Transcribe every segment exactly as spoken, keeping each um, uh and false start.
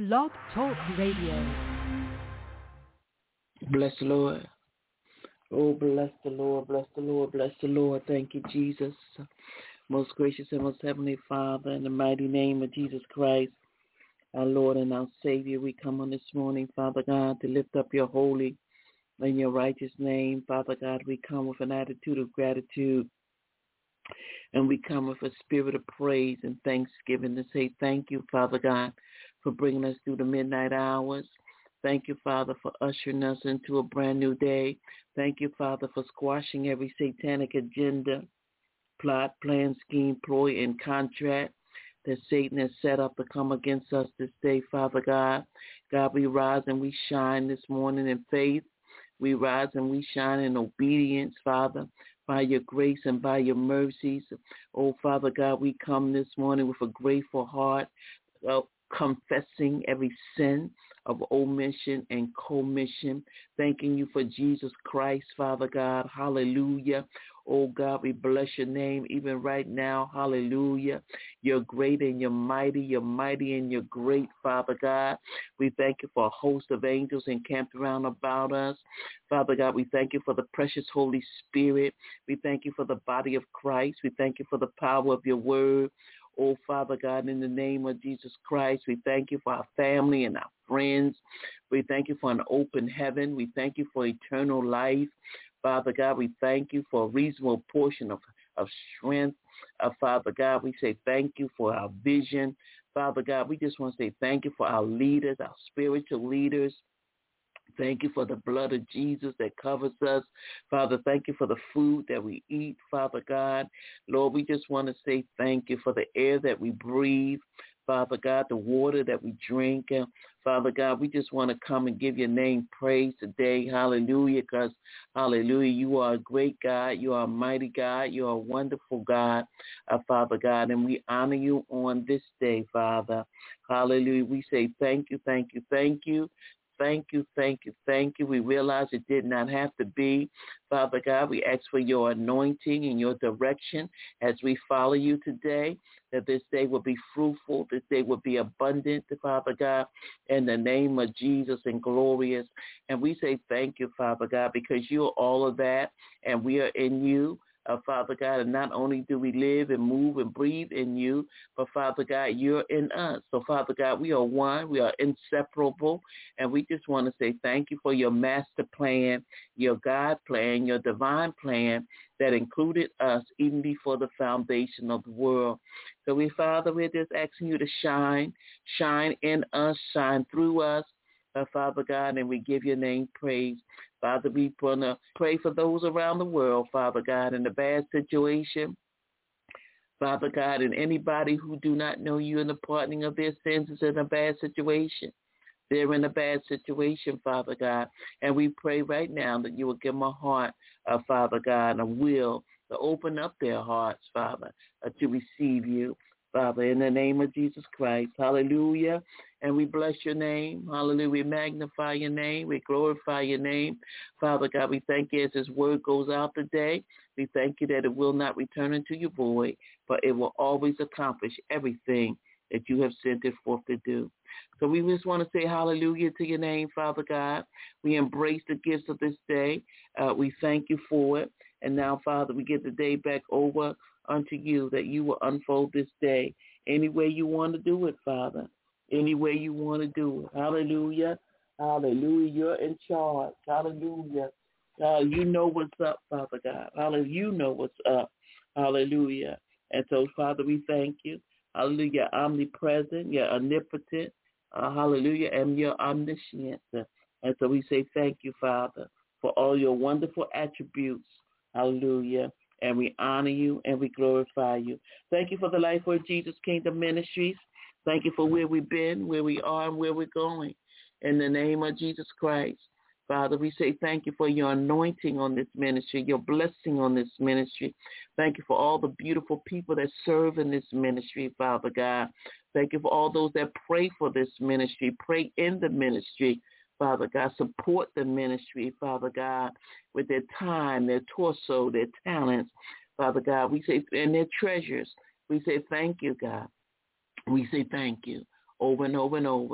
Blog Talk Radio. Bless the Lord. Oh, bless the Lord, bless the Lord, bless the Lord. Thank you, Jesus. Most gracious and most heavenly Father, in the mighty name of Jesus Christ, our Lord and our Savior, we come on this morning, Father God, to lift up your holy and your righteous name. Father God, we come with an attitude of gratitude, and we come with a spirit of praise and thanksgiving to say thank you, Father God, for bringing us through the midnight hours. Thank you, Father, for ushering us into a brand new day. Thank you, Father, for squashing every satanic agenda, plot, plan, scheme, ploy, and contract that Satan has set up to come against us this day, Father God. God, we rise and we shine this morning in faith. We rise and we shine in obedience, Father, by your grace and by your mercies. Oh, Father God, we come this morning with a grateful heart, uh, confessing every sin of omission and commission, thanking you for Jesus Christ, Father God. Hallelujah. Oh, God, we bless your name even right now. Hallelujah. You're great and you're mighty. You're mighty and you're great, Father God. We thank you for a host of angels encamped around about us. Father God, we thank you for the precious Holy Spirit. We thank you for the body of Christ. We thank you for the power of your word. Oh, Father God, in the name of Jesus Christ, we thank you for our family and our friends. We thank you for an open heaven. We thank you for eternal life. Father God, we thank you for a reasonable portion of, of strength. Uh, Father God, we say thank you for our vision. Father God, we just want to say thank you for our leaders, our spiritual leaders. Thank you for the blood of Jesus that covers us. Father, thank you for the food that we eat, Father God. Lord, we just want to say thank you for the air that we breathe. Father God, the water that we drink. And Father God, we just want to come and give your name praise today. Hallelujah, because, hallelujah, you are a great God. You are a mighty God. You are a wonderful God, uh, Father God, and we honor you on this day, Father. Hallelujah. We say thank you, thank you, thank you. Thank you, thank you, thank you. We realize it did not have to be. Father God, we ask for your anointing and your direction as we follow you today, that this day will be fruitful, this day will be abundant, Father God, in the name of Jesus and glorious. And we say thank you, Father God, because you are all of that, and we are in you. Uh, Father God, and not only do we live and move and breathe in you, but Father God, you're in us. So Father God, we are one, we are inseparable, and we just want to say thank you for your master plan, your God plan, your divine plan that included us even before the foundation of the world. So we, Father, we're just asking you to shine, shine in us, shine through us, Uh, Father God, and we give your name praise. Father, we want to pray for those around the world, Father God, in a bad situation. Father God, and anybody who do not know you and the pardoning of their sins is in a bad situation. They're in a bad situation, Father God, and we pray right now that you will give them a heart, uh, Father God, a will to open up their hearts, Father, uh, to receive you. Father, in the name of Jesus Christ, hallelujah, and we bless your name, hallelujah, we magnify your name, we glorify your name. Father God, we thank you as this word goes out today. We thank you that it will not return into your void, but it will always accomplish everything that you have sent it forth to do. So we just want to say hallelujah to your name, Father God. We embrace the gifts of this day. Uh, we thank you for it. And now, Father, we give the day back over unto you, that you will unfold this day any way you want to do it, Father, any way you want to do it. Hallelujah. Hallelujah. You're in charge. Hallelujah. Uh, you know what's up, Father God. Hallelujah. You know what's up. Hallelujah. And so, Father, we thank you. Hallelujah. You're omnipresent. You're omnipotent. Uh, hallelujah. And you're omniscient. And so we say thank you, Father, for all your wonderful attributes. Hallelujah. And we honor you and we glorify you. Thank you for the Life Word Jesus Kingdom Ministries. Thank you for where we've been, where we are, and where we're going. In the name of Jesus Christ, Father, we say thank you for your anointing on this ministry, your blessing on this ministry. Thank you for all the beautiful people that serve in this ministry, Father God. Thank you for all those that pray for this ministry, pray in the ministry. Father God, support the ministry, Father God, with their time, their torso, their talents, Father God. We say, and their treasures. We say thank you, God. We say thank you over and over and over.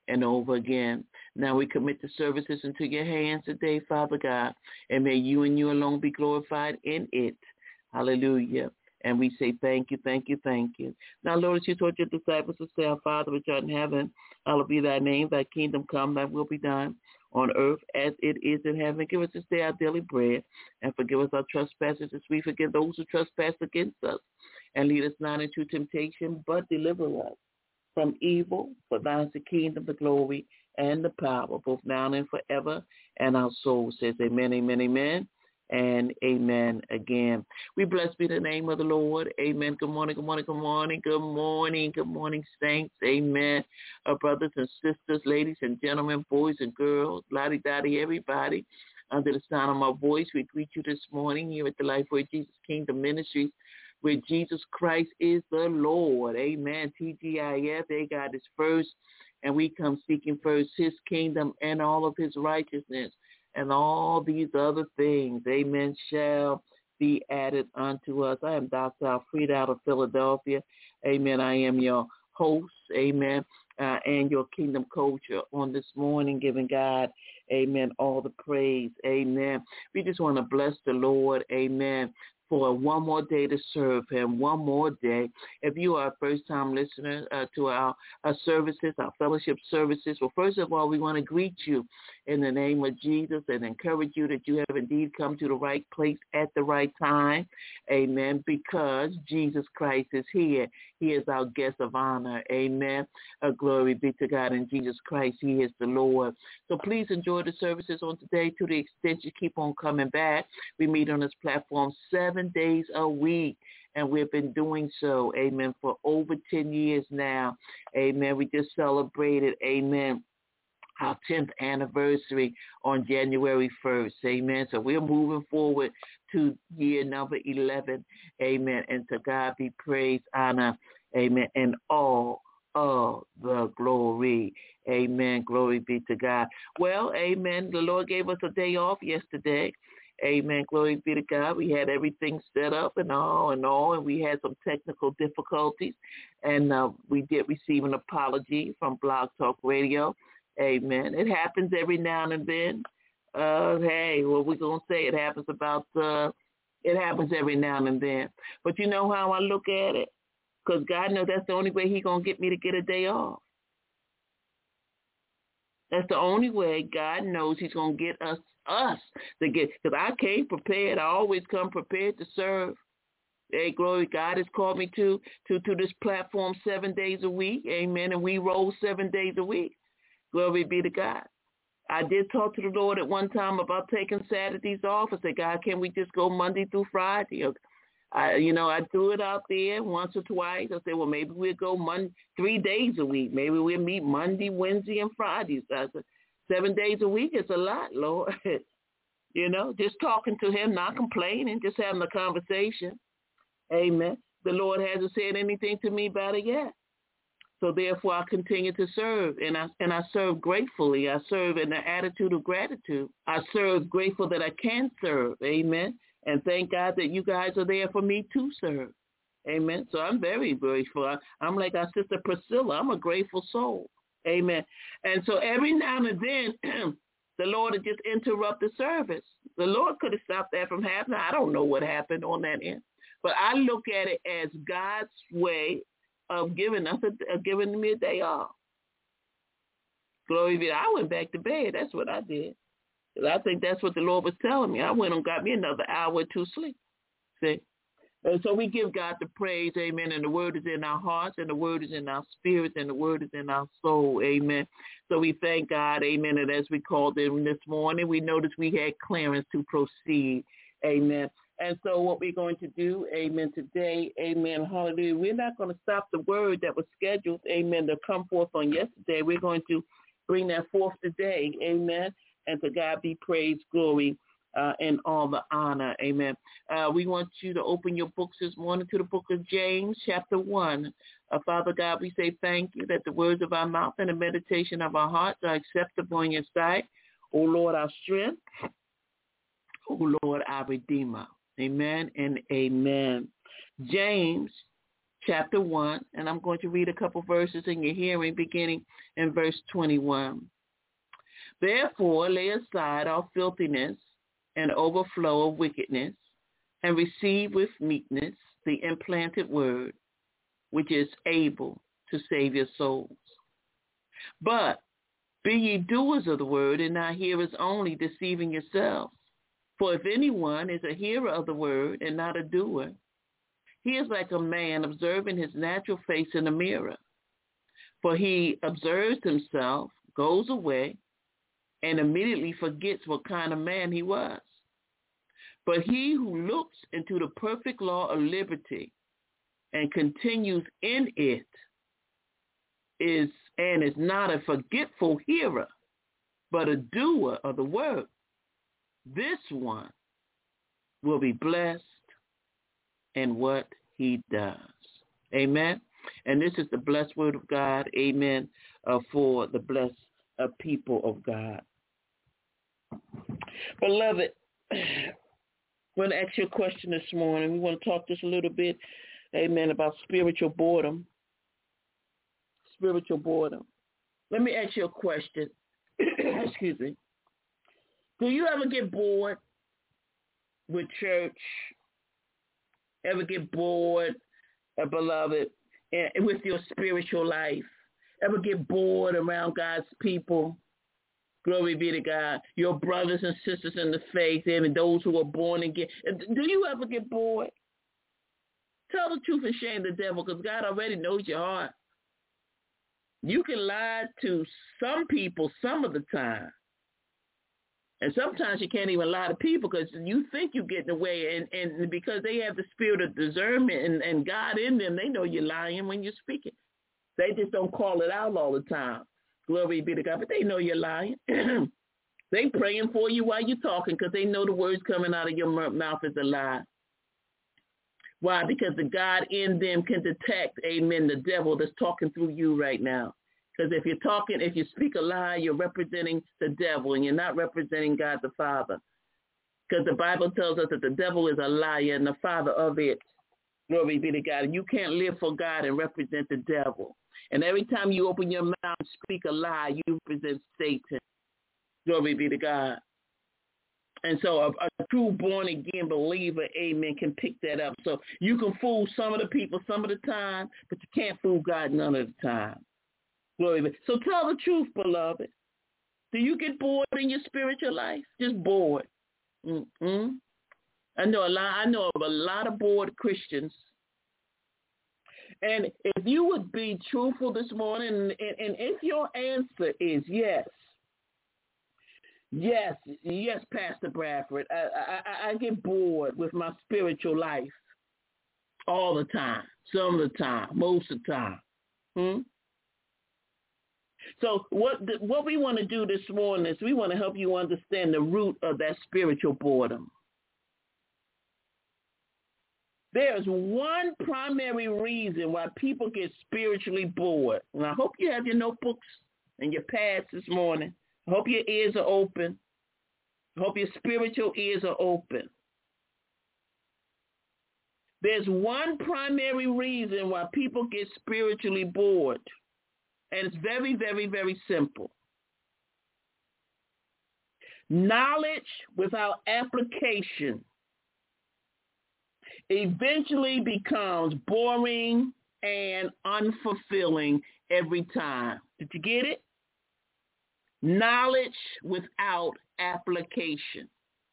and over again. Now we commit the services into your hands today, Father God, and may you and you alone be glorified in it. Hallelujah. And we say thank you, thank you, thank you. Now, Lord, as you told your disciples to say, our Father which art in heaven, hallowed be thy name, thy kingdom come, thy will be done on earth as it is in heaven. Give us this day our daily bread, and forgive us our trespasses as we forgive those who trespass against us. And lead us not into temptation, but deliver us from evil. For thine is the kingdom, the glory, and the power, both now and forever. And our soul says amen, amen, amen, and amen again. We bless be the name of the Lord. Amen. Good morning, good morning, good morning, good morning, good morning, saints. Amen. Our brothers and sisters, ladies and gentlemen, boys and girls, lottie-dottie, everybody under the sound of my voice, we greet you this morning here at the Lifeway Jesus Kingdom Ministries, where Jesus Christ is the Lord. Amen. T G I F, they God is first, and we come seeking first his kingdom and all of his righteousness, and all these other things, amen, shall be added unto us. I am Doctor Alfreda out of Philadelphia. Amen. I am your host, amen, uh, and your kingdom coach on this morning, giving God, amen, all the praise, amen. We just want to bless the Lord, amen, for one more day to serve him, one more day. If you are a first-time listener uh, to our, our services, our fellowship services, well, first of all, we want to greet you in the name of Jesus and encourage you that you have indeed come to the right place at the right time, amen, because Jesus Christ is here. He is our guest of honor, amen. Uh, glory be to God in Jesus Christ. He is the Lord. So please enjoy the services on today to the extent you keep on coming back. We meet on this platform seven days a week, and we've been doing so, amen, for over ten years now, amen. We just celebrated, amen, our tenth anniversary on January first, amen. So we're moving forward to year number eleven, amen, and to God be praise, honor, amen, and all of the glory, amen. Glory be to God. Well, amen, the Lord gave us a day off yesterday. Amen. Glory be to God. We had everything set up and all and all, and we had some technical difficulties, and uh, we did receive an apology from Blog Talk Radio. Amen. It happens every now and then. Uh, hey, what we going to say? It happens about, uh, it happens every now and then. But you know how I look at it? Because God knows that's the only way he's going to get me to get a day off. That's the only way God knows he's going to get us us to get, because I came prepared. I always come prepared to serve. Hey, glory, God has called me to, to, to this platform seven days a week, amen, and we roll seven days a week. Glory be to God. I did talk to the Lord at one time about taking Saturdays off. I said, God, can we just go Monday through Friday? I, you know, I threw it out there once or twice. I said, well, maybe we'll go Monday, three days a week. Maybe we'll meet Monday, Wednesday, and Fridays. I said, seven days a week is a lot, Lord. You know, just talking to him, not complaining, just having a conversation. Amen. The Lord hasn't said anything to me about it yet. So therefore, I continue to serve, and I and I serve gratefully. I serve in an attitude of gratitude. I serve grateful that I can serve. Amen. And thank God that you guys are there for me to serve. Amen. So I'm very grateful. I, I'm like our sister Priscilla. I'm a grateful soul. Amen. And so every now and then, the Lord would just interrupt the service. The Lord could have stopped that from happening. I don't know what happened on that end. But I look at it as God's way of giving us a, of giving me a day off. Glory be. I went back to bed. That's what I did. I think that's what the Lord was telling me. I went and got me another hour or two sleep. See? And so we give God the praise, amen, and the word is in our hearts, and the word is in our spirits, and the word is in our soul, amen. So we thank God, amen, and as we called in this morning, we noticed we had clearance to proceed, amen. And so what we're going to do, amen, today, amen, hallelujah, we're not going to stop the word that was scheduled, amen, to come forth on yesterday. We're going to bring that forth today, amen, and to God be praise, glory, Uh, and all the honor. Amen. Uh, we want you to open your books this morning to the book of James, chapter one. Uh, Father God, we say thank you that the words of our mouth and the meditation of our hearts are acceptable in your sight. O Lord, our strength. O Lord, our Redeemer. Amen and amen. James, chapter one, and I'm going to read a couple verses in your hearing, beginning in verse twenty-one. Therefore, lay aside all filthiness and overflow of wickedness, and receive with meekness the implanted word, which is able to save your souls. But be ye doers of the word, and not hearers only, deceiving yourselves. For if anyone is a hearer of the word and not a doer, he is like a man observing his natural face in a mirror. For he observes himself, goes away, and immediately forgets what kind of man he was. But he who looks into the perfect law of liberty and continues in it is and is not a forgetful hearer, but a doer of the word, this one will be blessed in what he does. Amen. And this is the blessed word of God. Amen. Uh, for the blessed uh, people of God. Beloved, I want to ask you a question this morning. We want to talk just a little bit, amen, about spiritual boredom. Spiritual boredom. Let me ask you a question. Excuse me. Do you ever get bored with church? Ever get bored, uh, beloved, and with your spiritual life? Ever get bored around God's people? Glory be to God. Your brothers and sisters in the faith, and those who are born again. Do you ever get bored? Tell the truth and shame the devil, because God already knows your heart. You can lie to some people some of the time. And sometimes you can't even lie to people because you think you're getting away. And, and because they have the spirit of discernment and, and God in them, they know you're lying when you're speaking. They just don't call it out all the time. Glory be to God. But they know you're lying. They praying for you while you're talking because they know the words coming out of your mouth is a lie. Why? Because the God in them can detect, amen, the devil that's talking through you right now. Because if you're talking, if you speak a lie, you're representing the devil and you're not representing God the Father. Because the Bible tells us that the devil is a liar and the father of it. Glory be to God. And you can't live for God and represent the devil. And every time you open your mouth and speak a lie, you represent Satan. Glory be to God. And so a, a true born-again believer, amen, can pick that up. So you can fool some of the people some of the time, but you can't fool God none of the time. Glory be. So tell the truth, beloved. Do you get bored in your spiritual life? Just bored. Mm-mm. I know a lot. I know of a lot of bored Christians. And if you would be truthful this morning, and, and if your answer is yes, yes, yes, Pastor Bradford, I, I, I get bored with my spiritual life all the time, some of the time, most of the time. Hmm? So what the, what we want to do this morning is we want to help you understand the root of that spiritual boredom. There's one primary reason why people get spiritually bored. And I hope you have your notebooks and your pads this morning. I hope your ears are open. I hope your spiritual ears are open. There's one primary reason why people get spiritually bored. And it's very, very, very simple. Knowledge without application eventually becomes boring and unfulfilling every time. Did you get it? Knowledge without application.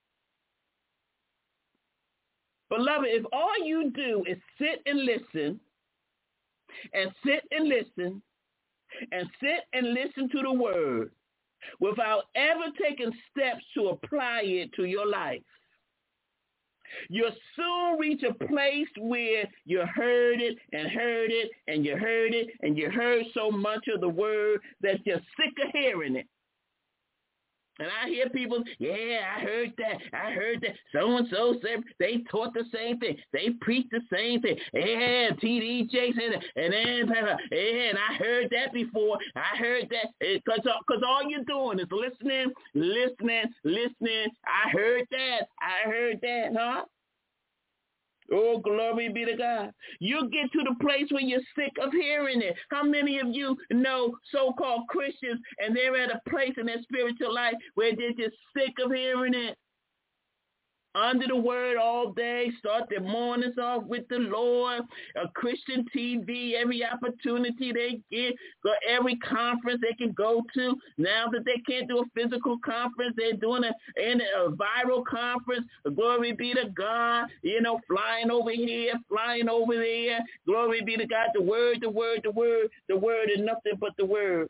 Beloved, if all you do is sit and listen, and sit and listen, and sit and listen to the word without ever taking steps to apply it to your life, you'll soon reach a place where you heard it and heard it and you heard it and you heard so much of the word that you're sick of hearing it. And I hear people, yeah, I heard that. I heard that. So-and-so said they taught the same thing. They preached the same thing. Yeah, T D J said that. And then, yeah, and I heard that before. I heard that. Because because all you're doing is listening, listening, listening. I heard that. I heard that, huh? Oh, glory be to God. You get to the place where you're sick of hearing it. How many of you know so-called Christians and they're at a place in their spiritual life where they're just sick of hearing it? Under the word all day, start their mornings off with the Lord, a Christian T V, every opportunity they get, go every conference they can go to. Now that they can't do a physical conference, they're doing a, in a viral conference. Glory be to God, you know, flying over here, flying over there. Glory be to God, the word, the word, the word, the word, and nothing but the word.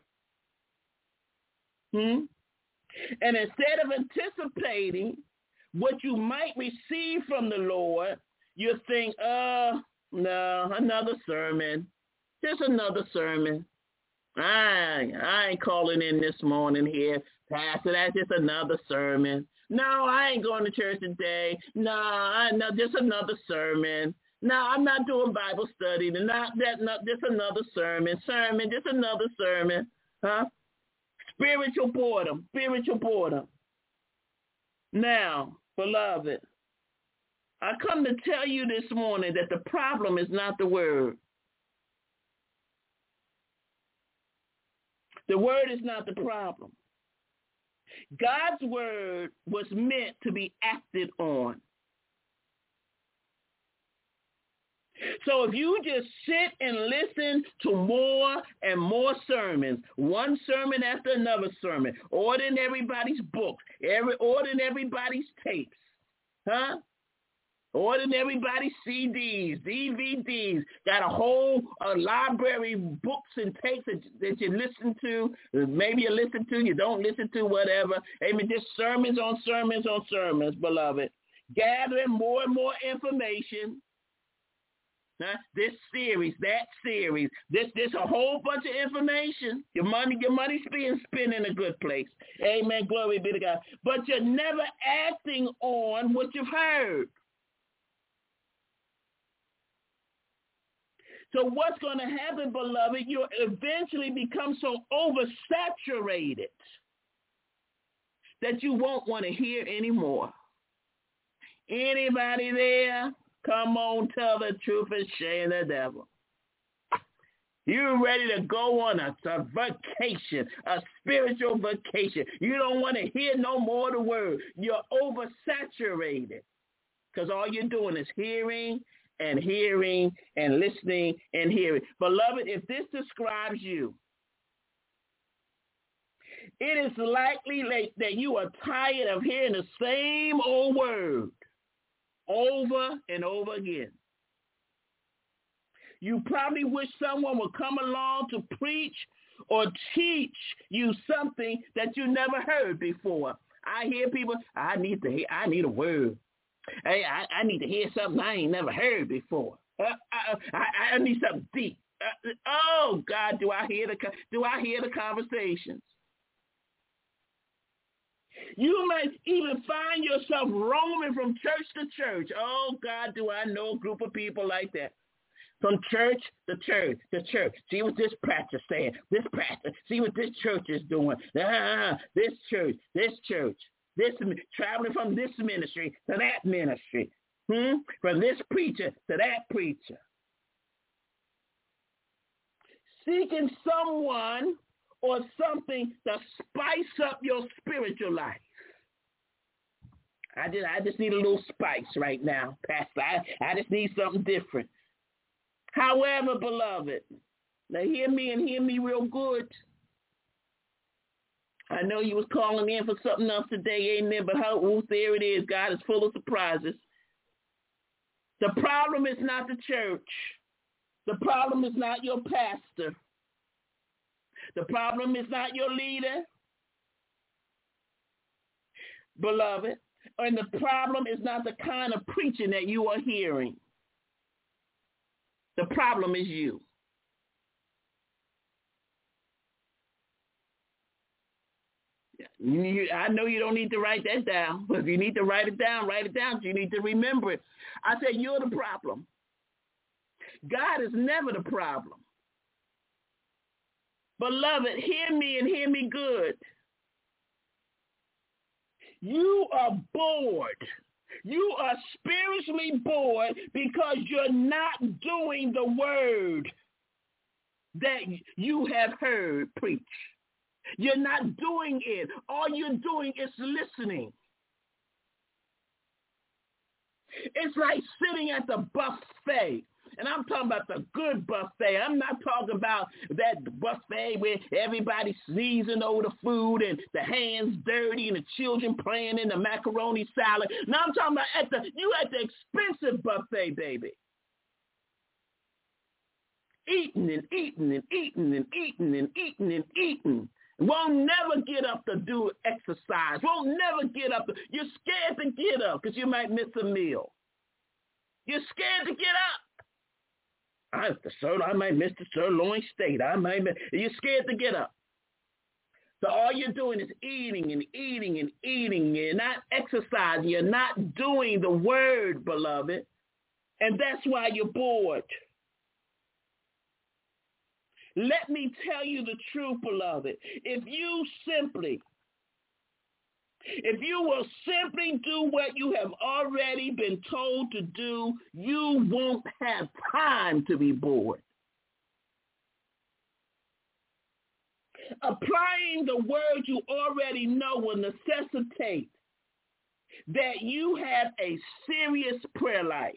Hmm? And instead of anticipating what you might receive from the Lord, you think, uh, no, another sermon. Just another sermon. I, I ain't calling in this morning here, Pastor. That's just another sermon. No, I ain't going to church today. No, I, no, just another sermon. No, I'm not doing Bible study. Not that, not just another sermon. Sermon, just another sermon. Huh? Spiritual boredom. Spiritual boredom. Now, beloved, I come to tell you this morning that the problem is not the word. The word is not the problem. God's word was meant to be acted on. So if you just sit and listen to more and more sermons, one sermon after another sermon, ordering everybody's books, every ordering everybody's tapes, huh? Ordering everybody's C Ds, D V Ds, got a whole uh, library, books and tapes that, that you listen to, maybe you listen to, you don't listen to, whatever. Amen. Just sermons on sermons on sermons, beloved. Gathering more and more information. Huh? This series, that series, this this a whole bunch of information. Your money, your money's being spent in a good place. Amen. Glory be to God. But you're never acting on what you've heard. So what's going to happen, beloved? You'll eventually become so oversaturated that you won't want to hear anymore. Anybody there? Come on, tell the truth and shame the devil. You're ready to go on a, a vacation, a spiritual vacation. You don't want to hear no more of the word. You're oversaturated because all you're doing is hearing and hearing and listening and hearing. Beloved, if this describes you, it is likely that you are tired of hearing the same old word over and over again. You probably wish someone would come along to preach or teach you something that you never heard before. I hear people, I need to hear, I need a word. Hey, I, I need to hear something I ain't never heard before. Uh, I, I, I need something deep. Uh, oh God, do I hear the do I hear the conversations? You might even find yourself roaming from church to church. Oh, God, do I know a group of people like that. From church to church to church. See what this pastor's saying. This pastor. See what this church is doing. Ah, this church, this church. This traveling from this ministry to that ministry. Hmm? From this preacher to that preacher. Seeking someone or something to spice up your spiritual life. I just, I just need a little spice right now, Pastor. I, I just need something different. However, beloved, now hear me and hear me real good. I know you was calling in for something else today, amen, but how, oh, there it is. God is full of surprises. The problem is not the church. The problem is not your pastor. The problem is not your leader, beloved. And the problem is not the kind of preaching that you are hearing. The problem is you. You, I know you don't need to write that down, but if you need to write it down, write it down. You need to remember it. I said you're the problem. God is never the problem. Beloved, hear me and hear me good. You are bored. You are spiritually bored because you're not doing the word that you have heard preach. You're not doing it. All you're doing is listening. It's like sitting at the buffet. And I'm talking about the good buffet. I'm not talking about that buffet where everybody's sneezing over the food and the hands dirty and the children playing in the macaroni salad. Now I'm talking about at the you at the expensive buffet, baby. Eating and eating and eating and eating and eating and eating. Won't never get up to do exercise. Won't never get up. To, you're scared to get up because you might miss a meal. You're scared to get up. I, the sir, I might miss the sirloin steak. I might miss, you're scared to get up. So all you're doing is eating and eating and eating. You're not exercising. You're not doing the word, beloved. And that's why you're bored. Let me tell you the truth, beloved. If you simply, if you will simply do what you have already been told to do, you won't have time to be bored. Applying the word you already know will necessitate that you have a serious prayer life.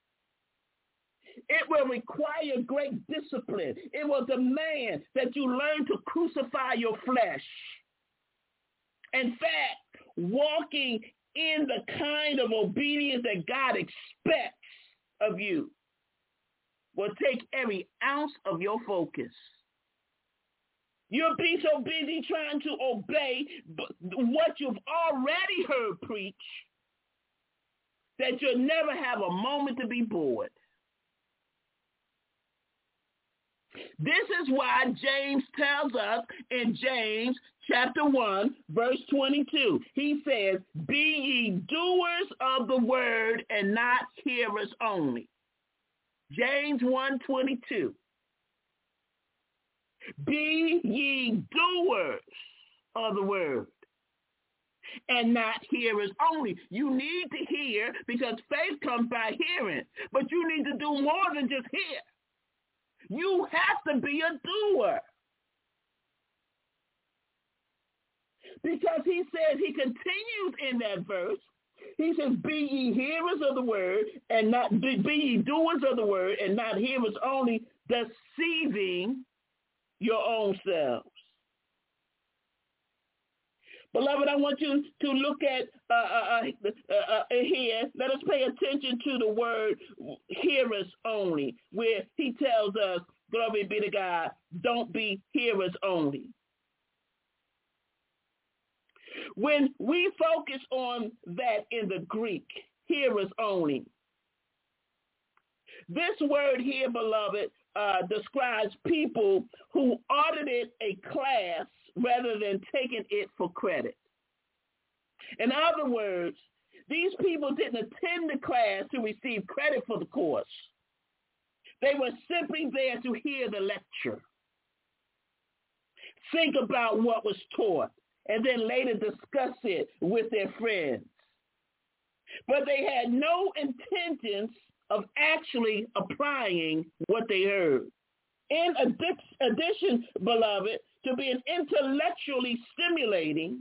It will require great discipline. It will demand that you learn to crucify your flesh. In fact, walking in the kind of obedience that God expects of you will take every ounce of your focus. You'll be so busy trying to obey what you've already heard preach that you'll never have a moment to be bored. This is why James tells us in James chapter one, verse twenty-two. He says, be ye doers of the word and not hearers only. James one twenty-two. Be ye doers of the word and not hearers only. You need to hear because faith comes by hearing, but you need to do more than just hear. You have to be a doer. Because he says, he continues in that verse, he says, be ye hearers of the word and not, be, be ye doers of the word and not hearers only, deceiving your own selves. Beloved, I want you to look at uh, uh, uh, uh, here. Let us pay attention to the word hearers only, where he tells us, glory be to God, don't be hearers only. When we focus on that in the Greek, hearers only, this word here, beloved, uh, describes people who audited a class rather than taking it for credit. In other words, these people didn't attend the class to receive credit for the course. They were simply there to hear the lecture, think about what was taught, and then later discuss it with their friends. But they had no intentions of actually applying what they heard. In addition, beloved, to being intellectually stimulating,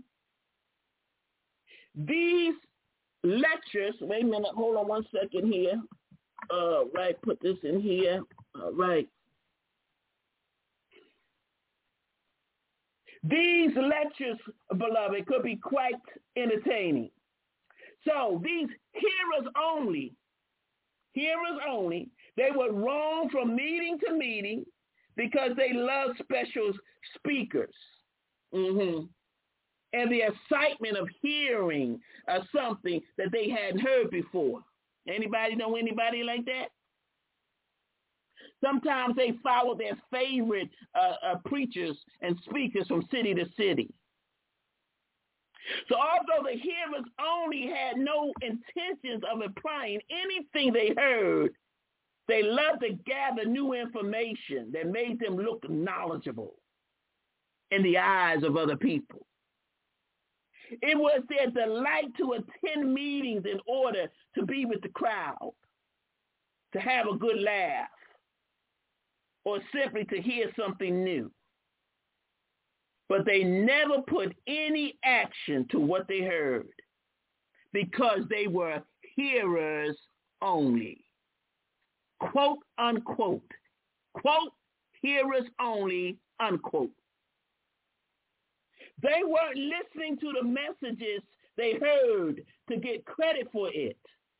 these lectures, wait a minute, hold on one second here. Uh, right, put this in here. All right. These lectures, beloved, could be quite entertaining. So these hearers only, hearers only, they would roam from meeting to meeting because they love special speakers. Mm-hmm. And the excitement of hearing uh, something that they hadn't heard before. Anybody know anybody like that? Sometimes they follow their favorite uh, uh, preachers and speakers from city to city. So although the hearers only had no intentions of applying anything they heard, they loved to gather new information that made them look knowledgeable in the eyes of other people. It was their delight to attend meetings in order to be with the crowd, to have a good laugh, or simply to hear something new. But they never put any action to what they heard because they were hearers only. Quote, unquote. Quote, hearers only, unquote. They weren't listening to the messages they heard to get credit for it,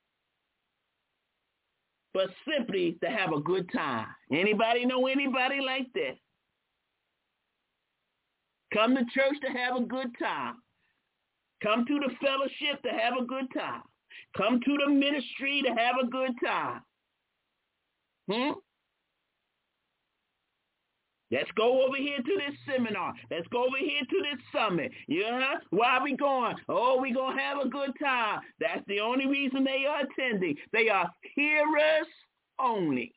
but simply to have a good time. Anybody know anybody like that? Come to church to have a good time. Come to the fellowship to have a good time. Come to the ministry to have a good time. Hmm? Let's go over here to this seminar. Let's go over here to this summit. Yeah, why are we going? Oh, we're going to have a good time. That's the only reason they are attending. They are hearers only.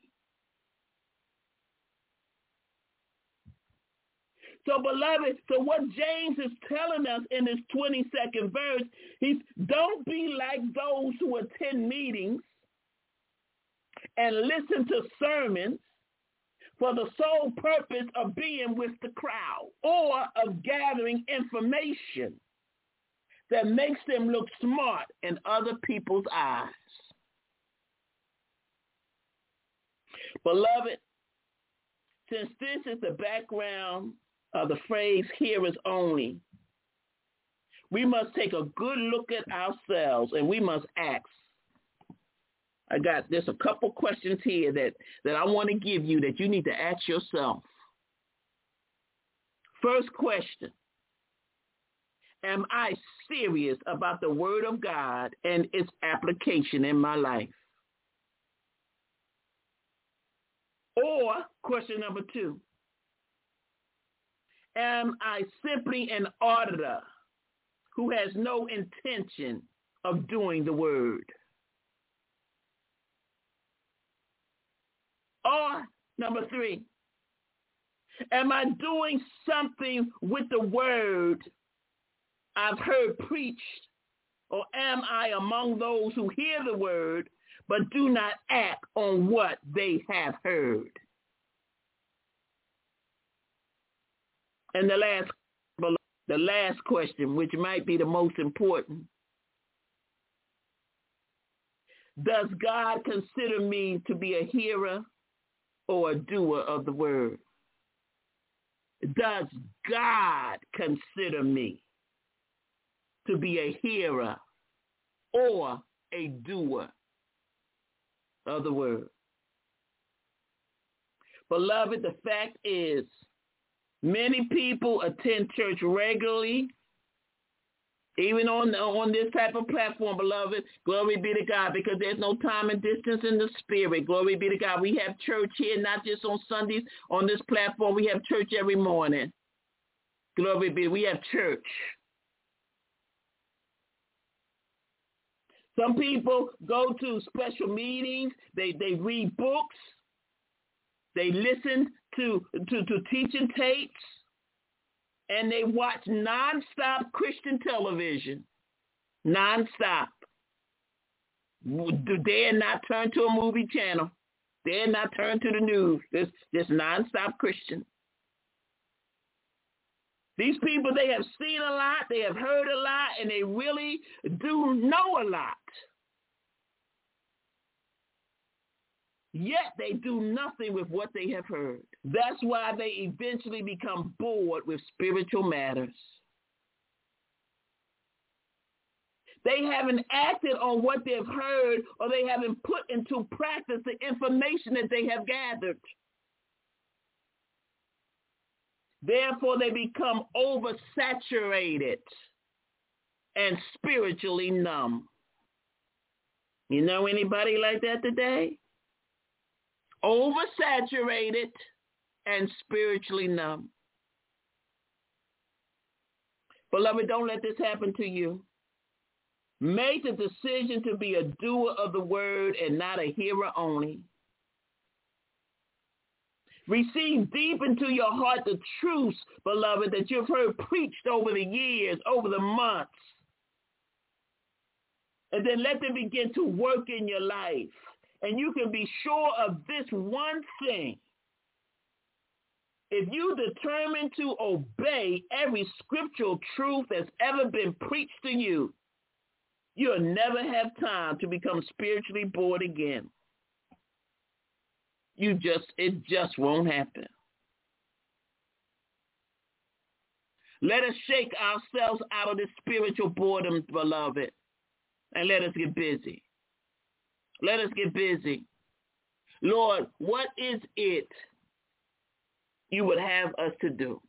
So, beloved, so what James is telling us in this twenty-second verse, he's don't be like those who attend meetings and listen to sermons for the sole purpose of being with the crowd or of gathering information that makes them look smart in other people's eyes. Beloved, since this is the background of the phrase hearers only, we must take a good look at ourselves and we must ask. I got there's a couple questions here that, that I want to give you that you need to ask yourself. First question, am I serious about the Word of God and its application in my life? Or question number two, am I simply an auditor who has no intention of doing the Word? Or number three, am I doing something with the Word I've heard preached, or am I among those who hear the Word but do not act on what they have heard? And the last, the last question, which might be the most important, does God consider me to be a hearer or a doer of the Word? Does God consider me to be a hearer or a doer of the Word? Beloved, the fact is, many people attend church regularly, even on, on this type of platform, beloved. Glory be to God, because there's no time and distance in the spirit. Glory be to God. We have church here, not just on Sundays. On this platform, we have church every morning. Glory be. We have church. Some people go to special meetings. They, they read books. They listen to, to, to teaching tapes. And they watch nonstop Christian television. Nonstop. Dare not turn to a movie channel. Dare not turn to the news. This this nonstop Christian. These people, they have seen a lot, they have heard a lot, and they really do know a lot. Yet they do nothing with what they have heard. That's why they eventually become bored with spiritual matters. They haven't acted on what they've heard, or they haven't put into practice the information that they have gathered. Therefore, they become oversaturated and spiritually numb. You know anybody like that today? Oversaturated and spiritually numb. Beloved, don't let this happen to you. Make the decision to be a doer of the Word and not a hearer only. Receive deep into your heart the truths, beloved, that you've heard preached over the years, over the months. And then let them begin to work in your life. And you can be sure of this one thing. If you determine to obey every scriptural truth that's ever been preached to you, you'll never have time to become spiritually bored again. You just, it just won't happen. Let us shake ourselves out of this spiritual boredom, beloved, and let us get busy. Let us get busy. Lord, what is it you would have us to do?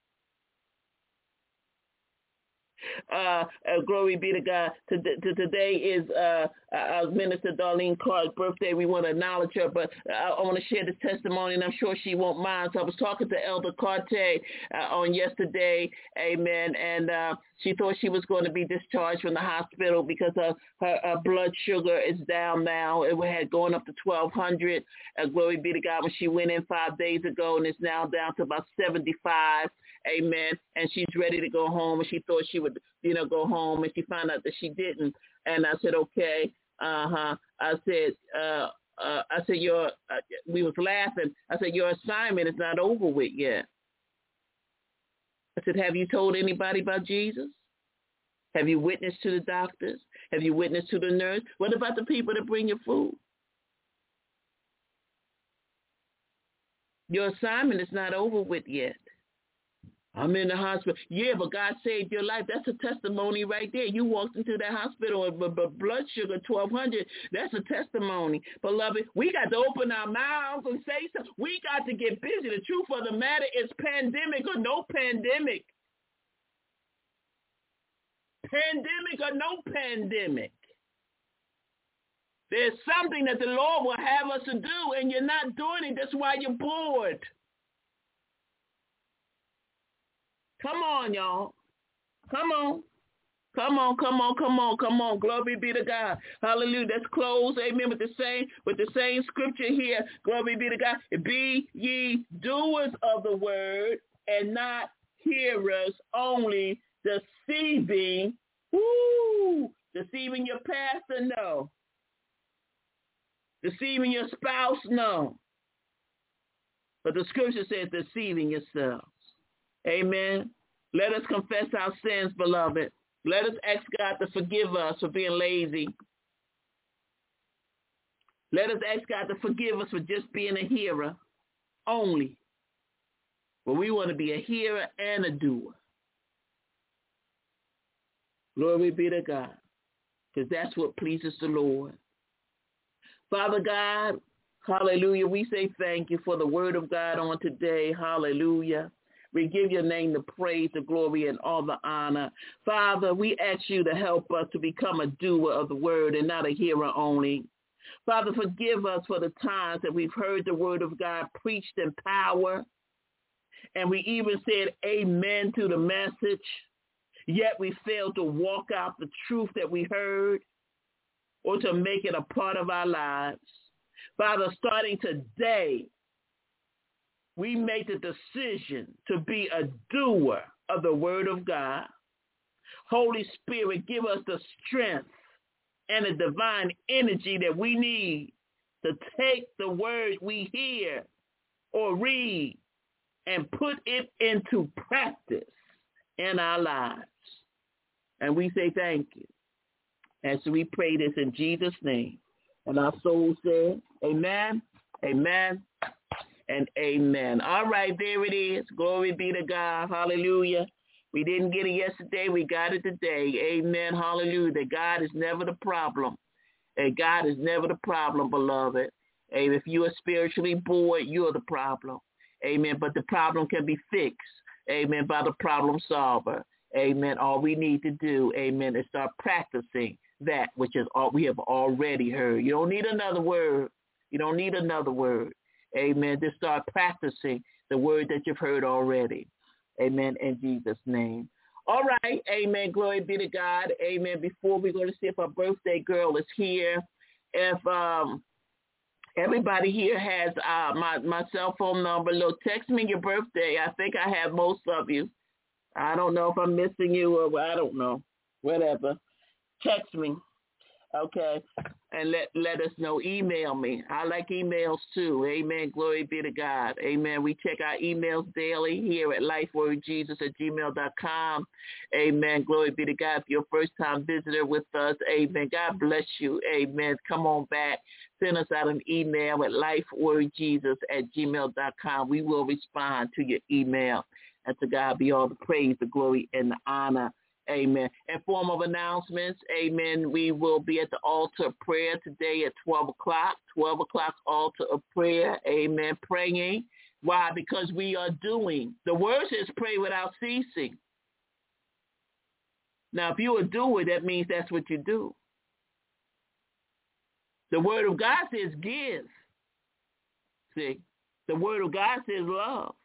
Uh, uh, glory be to God. Today is uh, uh, Minister Darlene Clark's birthday. We want to acknowledge her, but I, I want to share this testimony, and I'm sure she won't mind. So I was talking to Elder Carte uh, on yesterday, amen, and uh, she thought she was going to be discharged from the hospital because her, her, her blood sugar is down now. It had gone up to twelve hundred. Uh, glory be to God, when she went in five days ago, and it's now down to about seventy-five. Amen. And she's ready to go home, and she thought she would, you know, go home, and she found out that she didn't. And I said, okay. Uh-huh. I said, uh, uh, I said, your, uh, we was laughing. I said, your assignment is not over with yet. I said, have you told anybody about Jesus? Have you witnessed to the doctors? Have you witnessed to the nurse? What about the people that bring your food? Your assignment is not over with yet. I'm in the hospital. Yeah, but God saved your life. That's a testimony right there. You walked into that hospital with blood sugar twelve hundred. That's a testimony. Beloved, we got to open our mouths and say something. We got to get busy. The truth of the matter is pandemic or no pandemic. Pandemic or no pandemic. There's something that the Lord will have us to do, and you're not doing it. That's why you're bored. Come on, y'all. Come on. Come on, come on, come on, come on. Glory be to God. Hallelujah. Let's close, amen, with the same with the same scripture here. Glory be to God. Be ye doers of the word and not hearers only, deceiving, woo, deceiving your pastor, no. Deceiving your spouse, no. But the scripture says deceiving yourselves. Amen. Let us confess our sins, beloved. Let us ask God to forgive us for being lazy. Let us ask God to forgive us for just being a hearer only. But we want to be a hearer and a doer. Glory be to God, because that's what pleases the Lord. Father God, hallelujah, we say thank you for the word of God on today. Hallelujah. We give your name the praise, the glory, and all the honor. Father, we ask you to help us to become a doer of the word and not a hearer only. Father, forgive us for the times that we've heard the word of God preached in power, and we even said amen to the message, yet we failed to walk out the truth that we heard or to make it a part of our lives. Father, starting today, we make the decision to be a doer of the word of God. Holy Spirit, give us the strength and the divine energy that we need to take the word we hear or read and put it into practice in our lives. And we say thank you. And so we pray this in Jesus' name. And our soul said, amen, amen, and amen. All right, there it is. Glory be to God. Hallelujah. We didn't get it yesterday. We got it today. Amen. Hallelujah. That God is never the problem. And God is never the problem, beloved. And if you are spiritually bored, you're the problem. Amen. But the problem can be fixed. Amen. By the problem solver. Amen. All we need to do, amen, is start practicing that which is all we have already heard. You don't need another word. You don't need another word. Amen. Just start practicing the word that you've heard already. Amen. In Jesus' name. All right. Amen. Glory be to God. Amen. Before we go to see if our birthday girl is here, if um Everybody here has uh, my, my cell phone number. Look, text me your birthday. I think I have most of you. I don't know if I'm missing you or I don't know. Whatever. Text me. Okay, and let let us know. Email me. I like emails too. Amen. Glory be to God. Amen. We check our emails daily here at lifewordjesus at gmail dot com. Amen. Glory be to God. If you're a first-time visitor with us, amen. God bless you. Amen. Come on back. Send us out an email at lifewordjesus at gmail dot com. We will respond to your email. And to God be all the praise, the glory, and the honor. Amen. In form of announcements, amen, we will be at the altar of prayer today at twelve o'clock, twelve o'clock altar of prayer, amen, praying. Why? Because we are doing. The word says pray without ceasing. Now, if you are doing, that means that's what you do. The word of God says give. See, the word of God says love.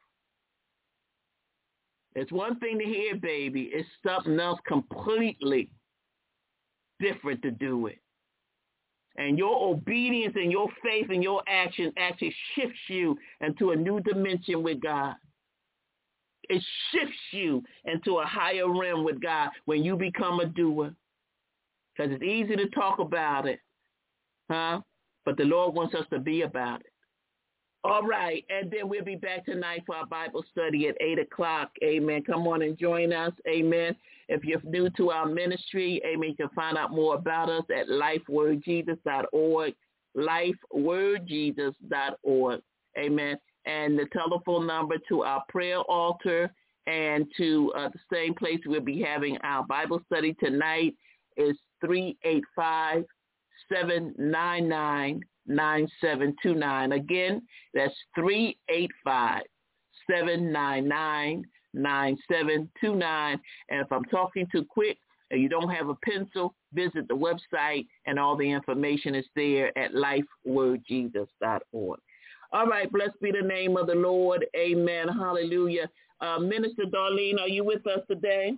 It's one thing to hear, baby. It's something else completely different to do it. And your obedience and your faith and your action actually shifts you into a new dimension with God. It shifts you into a higher realm with God when you become a doer. Because it's easy to talk about it, huh? But the Lord wants us to be about it. All right, and then we'll be back tonight for our Bible study at eight o'clock. Amen. Come on and join us. Amen. If you're new to our ministry, amen, you can find out more about us at life word jesus dot org, life word jesus dot org. Amen. And the telephone number to our prayer altar and to uh, the same place we'll be having our Bible study tonight is three eight five, seven nine nine, nine seven two nine. Again, that's three eight five, seven nine nine, nine seven two nine. And if I'm talking too quick and you don't have a pencil, visit the website and all the information is there at life word jesus dot org. All right, blessed be the name of the Lord. Amen. Hallelujah. Uh, Minister Darlene, are you with us today?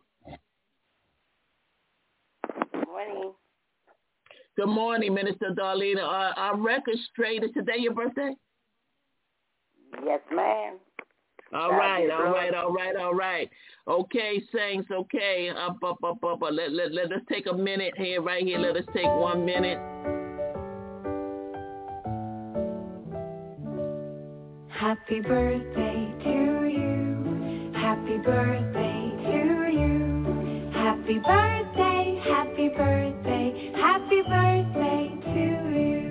Good morning. Good morning, Minister Darlene. Uh, our record straight. Is today your birthday? Yes, ma'am. All right, all right, all right, all right. Okay, saints, okay. Up, up, up, up. Let, let, let us take a minute here, right here. Let us take one minute. Happy birthday to you. Happy birthday to you. Happy birthday, happy birthday, happy birthday to you.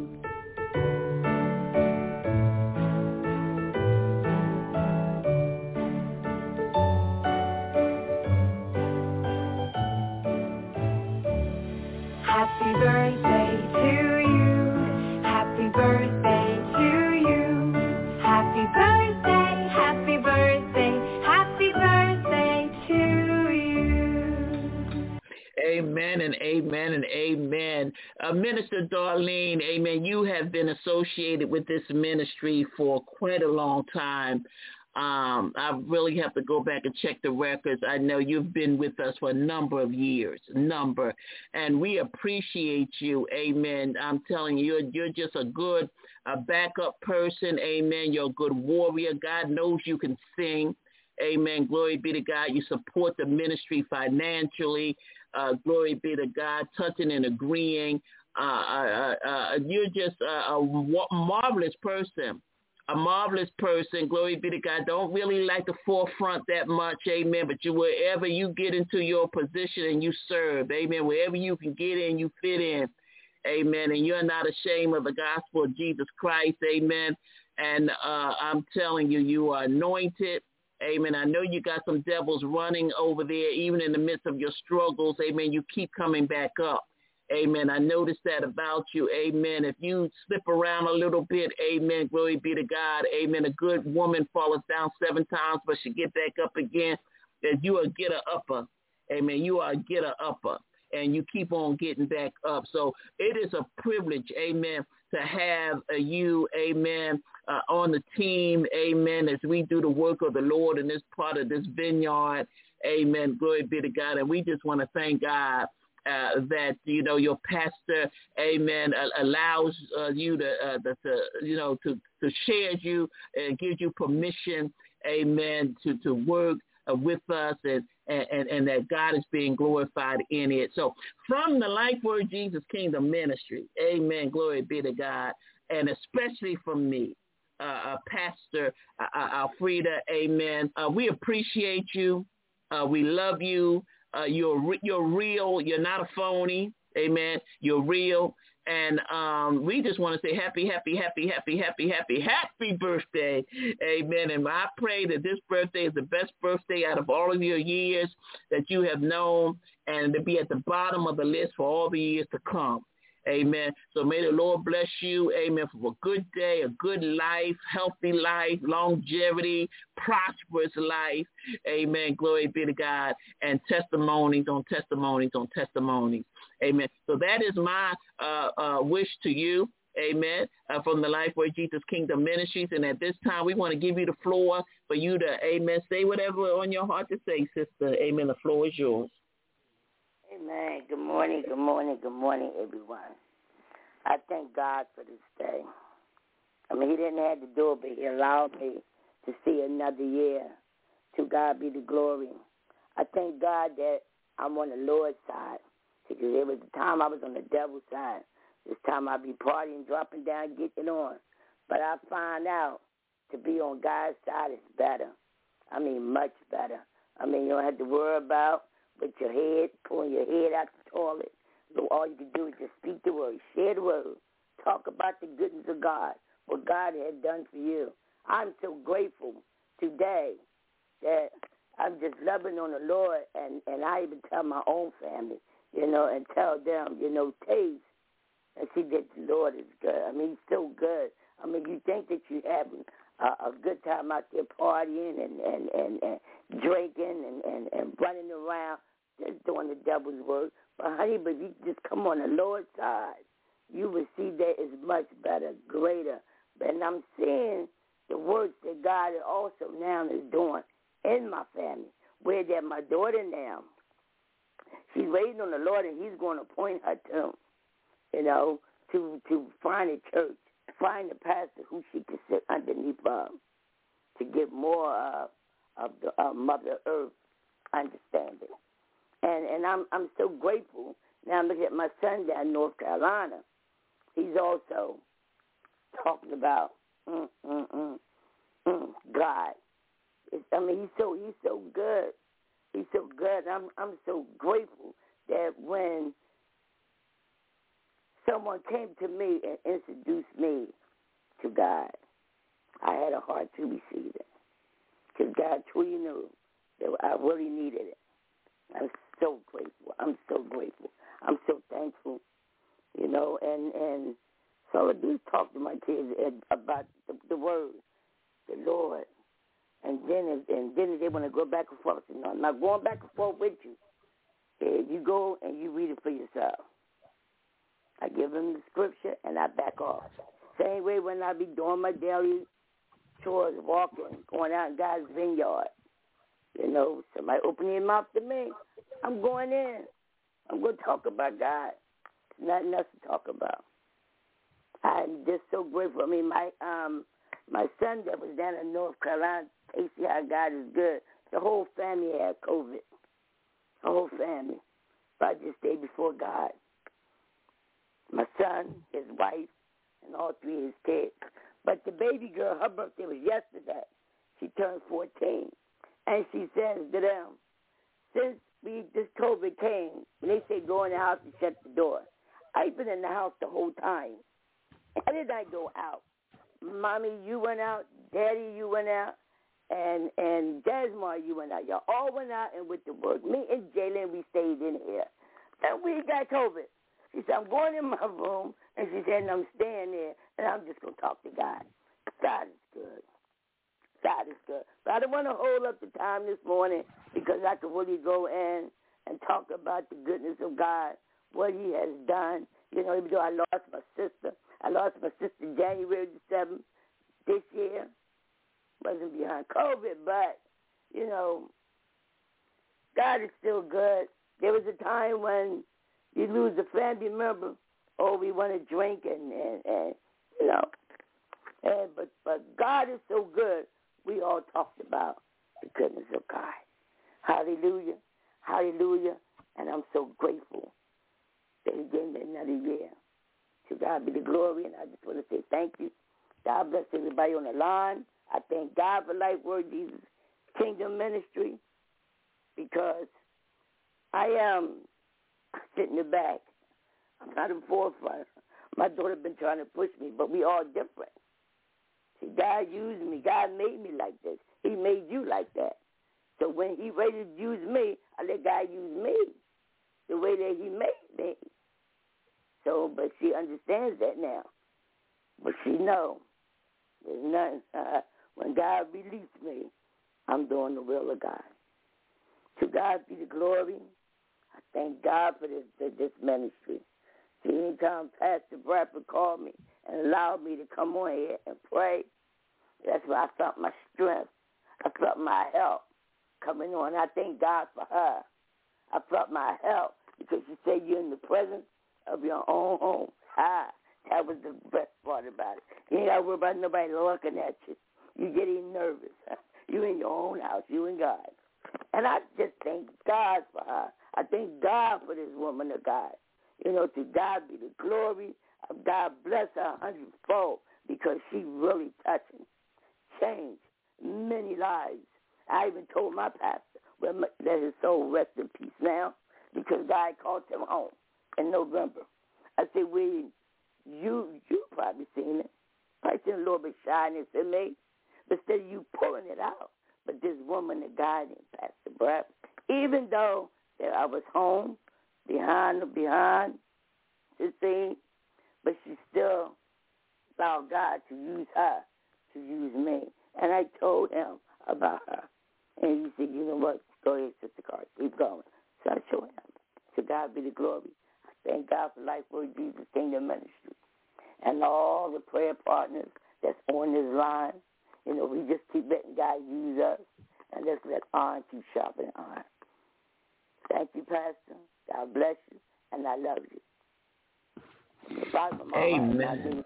Happy birthday to you. Happy birthday to you. Happy birthday, happy birthday, happy birthday to you. Amen and amen and amen. Uh, Minister Darlene, amen, you have been associated with this ministry for quite a long time. Um, I really have to go back and check the records. I know you've been with us for a number of years, number, and we appreciate you. Amen. I'm telling you, you're, you're just a good a backup person. Amen. You're a good warrior. God knows you can sing. Amen. Glory be to God. You support the ministry financially. Uh, glory be to God. Touching and agreeing. Uh, uh, uh, you're just a, a marvelous person. A marvelous person, glory be to God. Don't really like the forefront that much, amen, but you wherever you get into your position and you serve, amen, wherever you can get in, you fit in, amen, and you're not ashamed of the gospel of Jesus Christ, amen, and uh, I'm telling you, you are anointed, amen. I know you got some devils running over there, even in the midst of your struggles, amen, you keep coming back up. Amen. I noticed that about you. Amen. If you slip around a little bit, amen, glory be to God. Amen. A good woman falls down seven times, but she get back up again. That you are a getter-upper. Amen. You are a getter-upper, and you keep on getting back up. So it is a privilege, amen, to have uh, you, amen, uh, on the team, amen, as we do the work of the Lord in this part of this vineyard. Amen. Glory be to God. And we just want to thank God uh, that, you know, your pastor, amen, uh, allows uh, you to, uh, the, to, you know, to, to share you and gives you permission, amen, to, to work uh, with us, and, and, and that God is being glorified in it. So from the Life Word Jesus Kingdom Ministry, amen, glory be to God, and especially from me, uh, uh, Pastor uh, uh, Alfreda, amen, uh, we appreciate you. Uh, we love you. Uh, you're re- you're real. You're not a phony. Amen. You're real. And um, we just want to say happy, happy, happy, happy, happy, happy, happy birthday. Amen. And I pray that this birthday is the best birthday out of all of your years that you have known, and to be at the bottom of the list for all the years to come. Amen. So may the Lord bless you. Amen. For a good day, a good life, healthy life, longevity, prosperous life. Amen. Glory be to God. And testimonies on testimonies on testimonies. Amen. So that is my uh, uh, wish to you. Amen. Uh, from the Life Word Jesus Kingdom Ministries. And at this time, we want to give you the floor for you to, amen, say whatever on your heart to say, sister. Amen. The floor is yours. Amen. Good morning, good morning, good morning, everyone. I thank God for this day. I mean, he didn't have to do it, but he allowed me to see another year. To God be the glory. I thank God that I'm on the Lord's side, because there was a time I was on the devil's side. This time I be partying, dropping down, getting on. But I find out to be on God's side is better. I mean, much better. I mean, you don't have to worry about with your head, pulling your head out the toilet. So all you can do is just speak the word, share the word, talk about the goodness of God, what God has done for you. I'm so grateful today that I'm just loving on the Lord, and, and I even tell my own family, you know, and tell them, you know, taste and see that the Lord is good. I mean, he's so good. I mean, you think that you're having a, a good time out there partying and, and, and, and drinking and, and, and running around, just doing the devil's work. But, honey, but if you just come on the Lord's side, you will see that it's much better, greater. And I'm seeing the works that God also now is doing in my family, where that my daughter now, she's waiting on the Lord, and he's going to point her to him, you know, to, to find a church, find a pastor who she can sit underneath of, to get more uh, of the uh, Mother Earth understanding. And and I'm I'm so grateful. Now I'm looking at my son down in North Carolina. He's also talking about mm, mm, mm, mm, God. It's, I mean, he's so he's so good. He's so good. I'm I'm so grateful that when someone came to me and introduced me to God, I had a heart to receive it, because God truly knew that I really needed it. I'm so grateful. I'm so grateful. I'm so thankful, you know, and, and so I do talk to my kids about the, the word, the Lord, and then and then they want to go back and forth. You know, I'm not going back and forth with you. Okay, you go and you read it for yourself. I give them the scripture and I back off. Same way when I be doing my daily chores, walking, going out in God's vineyard. You know, somebody open their mouth to me, I'm going in. I'm going to talk about God. There's nothing else to talk about. I'm just so grateful. I mean, my um, my son that was down in North Carolina, they see how God is good. The whole family had COVID. The whole family. But I just stayed before God. My son, his wife, and all three of his kids. But the baby girl, her birthday was yesterday. She turned fourteen. And she says to them, since we this COVID came, and they say go in the house and shut the door. I've been in the house the whole time. How did I go out? Mommy, you went out. Daddy, you went out. And and Desmond, you went out. Y'all all went out and went to work. Me and Jalen, we stayed in here. And we got COVID. She said, I'm going in my room. And she said, and I'm staying there. And I'm just going to talk to God. God is good. God is good. But I don't want to hold up the time this morning, because I could really go in and talk about the goodness of God, what he has done. You know, even though I lost my sister, I lost my sister January the seventh this year. Wasn't behind COVID, but, you know, God is still good. There was a time when You lose a family member, oh, we want to drink and, and, and you know. And, but, but God is so good, we all talked about the goodness of God. Hallelujah. Hallelujah. And I'm so grateful that he gave me another year. To God be the glory, and I just want to say thank you. God bless everybody on the line. I thank God for Life Word Jesus Kingdom Ministry, because I am sitting in the back. I'm not in forefront. My daughter been trying to push me, but we all different. See, God used me. God made me like this. He made you like that. So when he ready to use me, I let God use me the way that he made me. So, but she understands that now. But she know there's nothing. Uh, when God released me, I'm doing the will of God. To God be the glory. I thank God for this for this ministry. See, anytime Pastor Bradford called me and allowed me to come on here and pray, that's where I felt my strength. I felt my help coming on. I thank God for her. I felt my help because she said you're in the presence of your own home. Ah, that was the best part about it. You ain't got to worry about nobody looking at you. You getting nervous. You in your own house. You and God. And I just thank God for her. I thank God for this woman of God. You know, to God be the glory. God bless her a hundredfold, because she really touching, changed many lives. I even told my pastor, well, let his soul rest in peace now, because God called him home in November. I said, well, you you probably seen it. Probably seen a little bit of shyness in me, but instead of you pulling it out. But this woman that God named Pastor Brad, even though that I was home, behind behind the scene, but she still allowed God to use her, to use me. And I told him about her. And he said, you know what, go ahead, Sister Carter, keep going. So I showed him. To God be the glory. I thank God for Life Word Jesus Kingdom Ministry. And all the prayer partners that's on this line. You know, we just keep letting God use us, and let's let iron keep sharpening iron. Thank you, Pastor. God bless you, and I love you. Amen.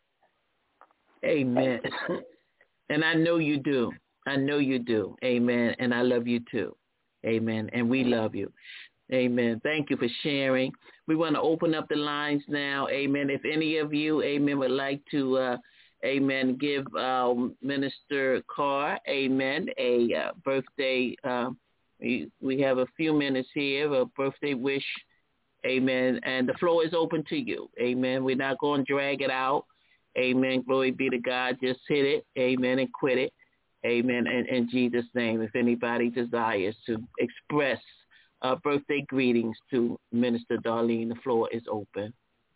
Amen. And I know you do. I know you do. Amen. And I love you too. Amen. And we love you. Amen. Thank you for sharing. We want to open up the lines now. Amen. If any of you, amen, would like to, uh, amen, give um, Minister Carr, amen, a uh, birthday. Uh, we, we have a few minutes here, a birthday wish. Amen. And the floor is open to you. Amen. We're not going to drag it out. Amen. Glory be to God. Just hit it. Amen. And quit it. Amen. And in Jesus' name, if anybody desires to express uh, birthday greetings to Minister Darlene, the floor is open.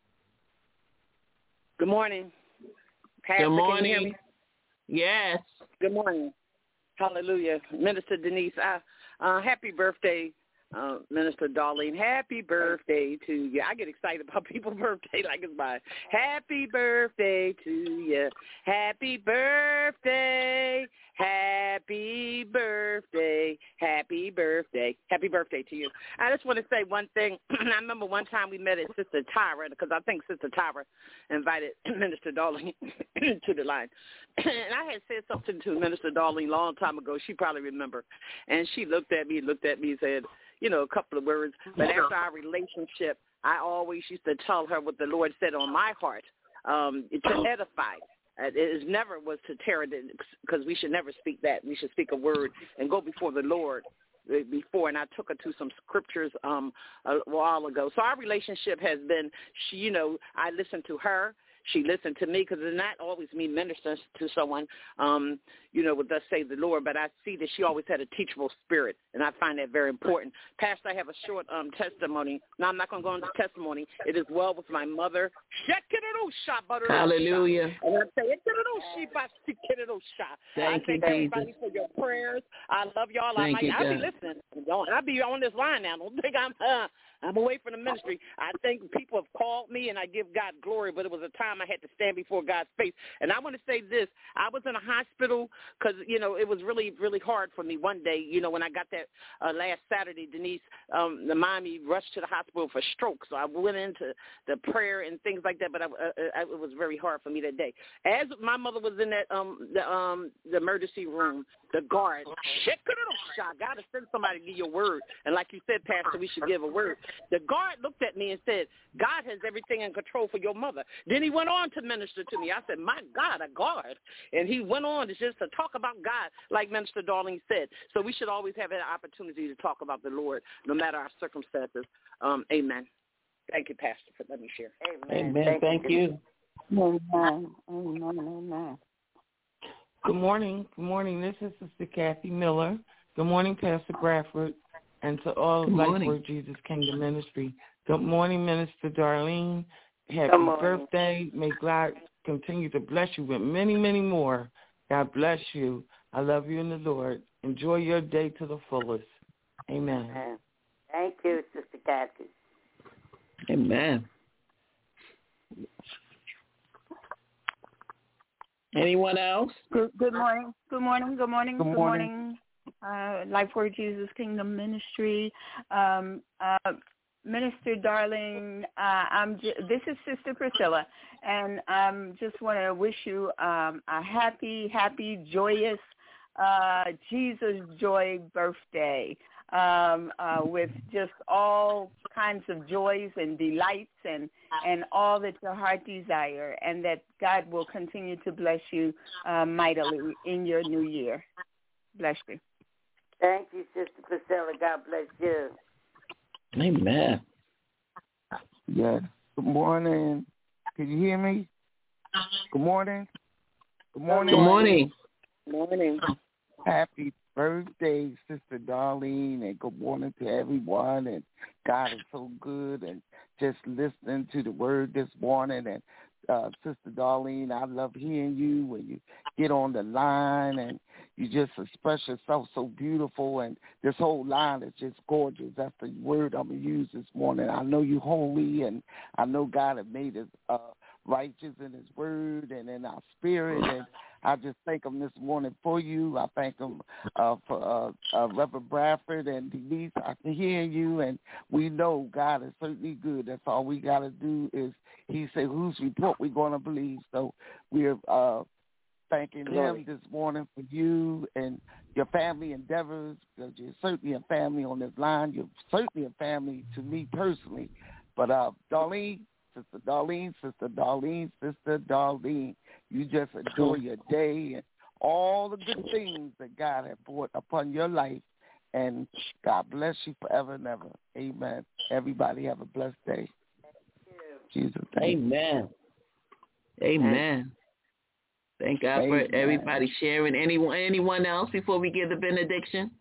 Good morning. Pastor, Good morning. Can you hear me? Yes. Good morning. Hallelujah. Minister Denise, I, uh, happy birthday, uh, Minister Darlene. Happy birthday to you. I get excited about people's birthday like it's mine. Happy birthday to you. Happy birthday. Happy birthday. Happy birthday. Happy birthday to you. I just want to say one thing. I remember one time we met at Sister Tyra, because I think Sister Tyra invited Minister Darlene to the line. And I had said something to Minister Darlene a long time ago. She probably remember. And she looked at me, looked at me and said, you know, a couple of words. But after our relationship, I always used to tell her what the Lord said on my heart, um, to edify. It is never was to tear it, because we should never speak that. We should speak a word and go before the Lord before. And I took her to some scriptures um, a while ago. So our relationship has been, she, you know, I listened to her. She listened to me, because it's not always me ministering to someone, um, you know, with thus say the Lord, but I see that she always had a teachable spirit, and I find that very important. Pastor, I have a short um, testimony. Now, I'm not going to go into testimony. It is well with my mother. Hallelujah. And I say, Thank I thank you, everybody Jesus. for your prayers. I love y'all. Thank I, you, I be God. listening. I'll be on this line now. Don't think I'm, uh, I'm away from the ministry. I think people have called me, and I give God glory, but it was a time I had to stand before God's face. And I want to say this. I was in a hospital because, you know, it was really, really hard for me one day. You know, when I got that uh, last Saturday, Denise, um, the mommy rushed to the hospital for stroke. So I went into the prayer and things like that, but I, uh, I, it was very hard for me that day. As my mother was in that um, the, um, the emergency room, the guard, God to send somebody to give you a word. And like you said, Pastor, we should give a word. The guard looked at me and said, God has everything in control for your mother. Then he went on to minister to me. I said, my God, a guard. And he went on to just to talk about God, like Minister Darlene said. So we should always have an opportunity to talk about the Lord, no matter our circumstances. Um, amen. Thank you, Pastor, for letting me share. Amen. Amen. Thank, Thank you. you. Amen. Amen. Amen. Good morning. Good morning. This is Sister Kathy Miller. Good morning, Pastor Bradford, and to all of Life Word Jesus Kingdom Ministry. Good morning, Minister Darlene. Happy birthday. May God continue to bless you with many, many more. God bless you. I love you in the Lord. Enjoy your day to the fullest. Amen. Amen. Thank you, Sister Kathy. Amen. Anyone else? Good, good morning. Good morning. Good morning. Good morning. Good morning. Uh, Life Word Jesus Kingdom Ministry. Um, uh, Minister Darling, uh, I'm j- this is Sister Priscilla, and I um, just want to wish you um, a happy, happy, joyous uh, Jesus Joy birthday um, uh, with just all kinds of joys and delights and, and all that your heart desire, and that God will continue to bless you uh, mightily in your new year. Bless you. Thank you, Sister Priscilla. God bless you. Amen. Yes. Good morning. Can you hear me? Good morning. Good morning. Good morning. Good morning. Happy birthday, Sister Darlene, and good morning to everyone. And God is so good, and just listening to the word this morning. And uh, Sister Darlene, I love hearing you when you get on the line, and you just express yourself so beautiful. And this whole line is just gorgeous. That's the word I'm going to use this morning. I know you holy, and I know God has made us uh, righteous in his word and in our spirit. And I just thank him this morning for you. I thank him uh, for uh, uh, Reverend Bradford and Denise. I can hear you, and we know God is certainly good. That's all we got to do is he said, whose report we're going to believe. So we're uh, thanking him this morning for you and your family endeavors, because you're certainly a family on this line. You're certainly a family to me personally. But uh, Darlene, Sister Darlene, Sister Darlene, Sister Darlene, you just enjoy your day and all the good things that God has brought upon your life. And God bless you forever and ever. Amen. Everybody have a blessed day. Jesus. Amen. Amen. Thank God for Amen. everybody sharing. Anyone, anyone else before we give the benediction?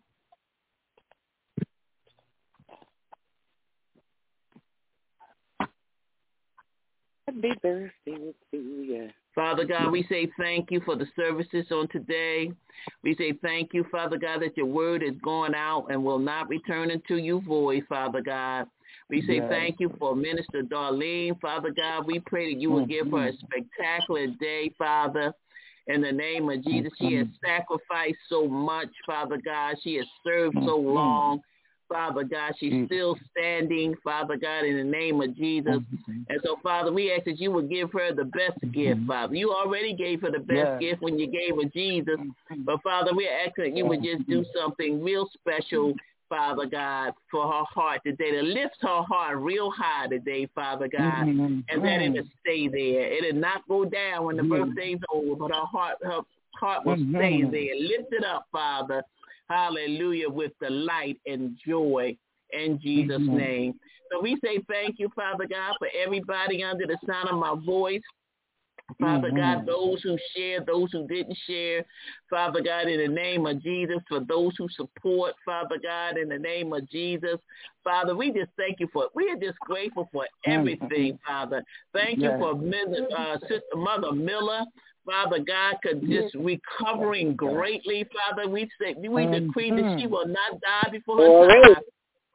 Happy birthday to you. Father God, we say thank you for the services on today. We say thank you, Father God, that your word is going out and will not return unto you void, Father God. We say Yes. thank you for Minister Darlene, Father God. We pray that you will give her a spectacular day, Father. In the name of Jesus, she has sacrificed so much, Father God. She has served so long. Father God, she's still standing, Father God, in the name of Jesus. And so, Father, we ask that you would give her the best gift, Father. You already gave her the best yes. gift when you gave her Jesus. But, Father, we're asking that you would just do something real special, Father God, for her heart today, to lift her heart real high today, Father God, and that it'll stay there. It'll not go down when the birthday's over, but her heart, her heart will stay there. Lift it up, Father. Hallelujah, with delight and joy in Jesus' mm-hmm. name. So we say thank you, Father God, for everybody under the sound of my voice. Father mm-hmm. God, those who shared, those who didn't share, Father God, in the name of Jesus, for those who support, Father God, in the name of Jesus. Father, we just thank you for it. We are just grateful for everything, mm-hmm. Father. Thank yes. you for uh, Sister Mother Miller. Father God, could just recovering greatly, Father. We say we decree that she will not die before her time.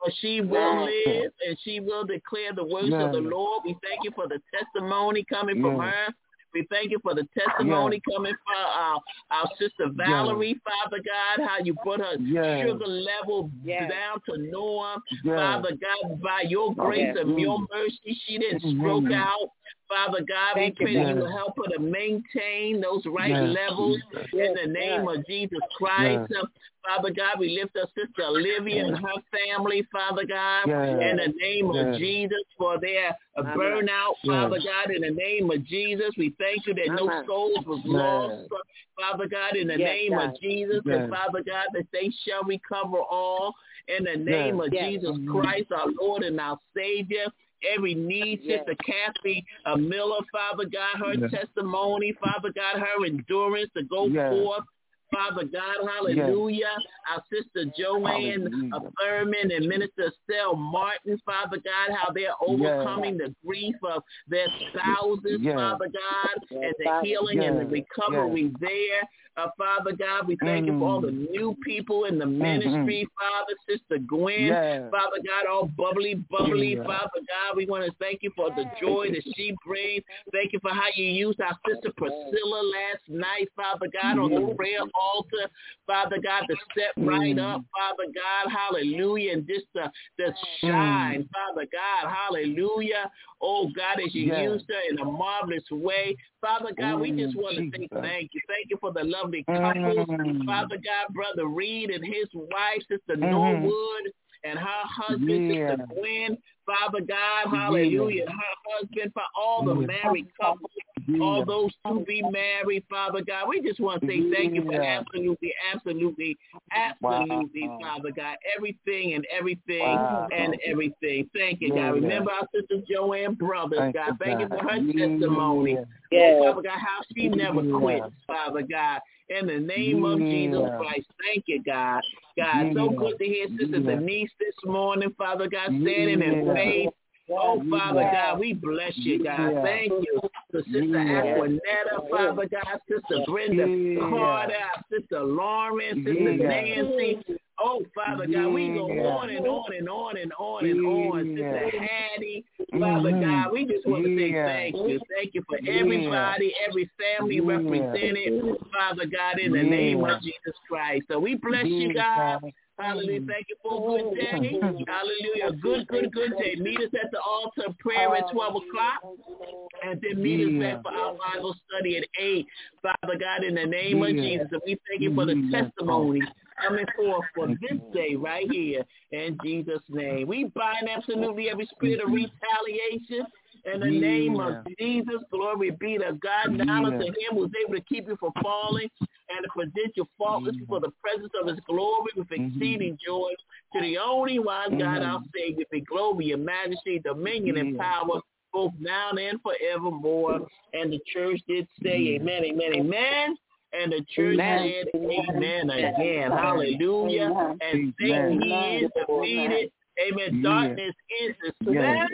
For she will live and she will declare the words yes. of the Lord. We thank you for the testimony coming from yes. her. We thank you for the testimony yes. coming from our, our sister Valerie, yes. Father God, how you brought her yes. sugar level yes. down to norm. Yes. Father God, by your grace yes. and your mercy, she didn't stroke mm-hmm. out. Father God, thank we pray that you will help her to maintain those right yes. levels yes. in the name yes. of Jesus Christ. Yes. Father God, we lift up Sister Olivia and her family, Father God, yes. in the name yes. of Jesus for their uh, burnout, yes. Father God, in the name of Jesus. We thank you that no souls was yes. lost, Father God, in the yes, name God. of Jesus, yes. and Father God, that they shall recover all in the name yes. of yes. Jesus Christ, our Lord and our Savior. Every need, yes. Sister Kathy uh, Miller, Father God, her yes. testimony, Father God, her endurance to go yes. forth. Father God, hallelujah. Yes. Our sister Joanne uh, Thurman and Minister Estelle Martin, Father God, how they're overcoming yes. the grief of their spouses, yes. Father God, yes. and the healing yes. and the recovery yes. there. Uh, Father God, we thank mm. you for all the new people in the ministry, mm-hmm. Father, Sister Gwen, yes. Father God, all bubbly, bubbly, yes. Father God, we want to thank you for the joy that she brings. Thank you for how you used our sister Priscilla last night, Father God, on the prayer altar, Father God, to step right up, Father God, hallelujah, and just to, to shine, mm. Father God, hallelujah. Oh, God, as you yes. used her in a marvelous way. Father God, mm, we just want to Jesus. say thank you. Thank you for the lovely couples. Mm. Father God, Brother Reed and his wife, Sister mm. Norwood, and her husband, yeah. Sister Gwen. Father God, hallelujah, yeah. her husband, for all the married couples, yeah. all those to be married, Father God. We just want to say thank yeah. you for absolutely, absolutely, absolutely, wow. Father God, everything and everything wow. and everything. Thank you, yeah. God. Remember our sister Joanne Brothers, thank God. Thank you, God. you for her yeah. testimony. Yeah. Oh, Father God, how she never yeah. quits, Father God. In the name yeah. of Jesus Christ, thank you, God. God, yeah. so good to hear Sister yeah. Denise this morning, Father God, standing yeah. in faith. Oh, Father yeah. God, we bless you, God. Yeah. Thank you. To Sister yeah. Aquanetta, Father God, Sister Brenda yeah. Carter, Sister Lauren, Sister yeah. Nancy. Oh, Father God, we go on and on and on and on and on. Sister Hattie, Father mm-hmm. God, we just want to say yeah. thank you. Thank you for everybody, every family yeah. represented, Father God, in the yeah. name of Jesus Christ. So we bless yeah. you, God. Hallelujah. Thank you for a good day. Hallelujah. Good, good, good day. Meet us at the altar of prayer at twelve o'clock. And then meet us back for our Bible study at eight. Father God, in the name of Jesus. And we thank you for the testimony coming forth for this day right here. In Jesus' name. We bind absolutely every spirit of retaliation. In the name of Jesus, glory be to God. Now to him who's able to keep you from falling and to present you faultless before the presence of his glory with exceeding joy. To the only wise God, our Savior, be glory and majesty, dominion and power, both now and forevermore. And the church did say amen, amen, amen. And the church amen. said amen again. Hallelujah. Amen. And Satan, he is defeated. Amen. Yeah. Darkness is dispelled. Yeah.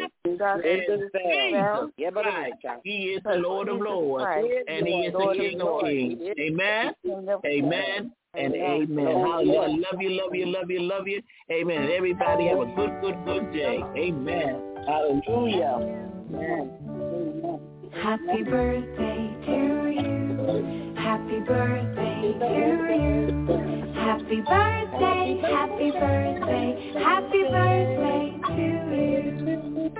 And Jesus Christ, he is the Lord of Lords. And he is the King of Kings. Amen. Amen. And amen. Hallelujah. Love you, love you, love you, love you. Amen. And everybody have a good, good, good day. Amen. Hallelujah. Amen. Happy birthday to you. Happy birthday to you. Happy birthday, happy birthday, happy birthday to you.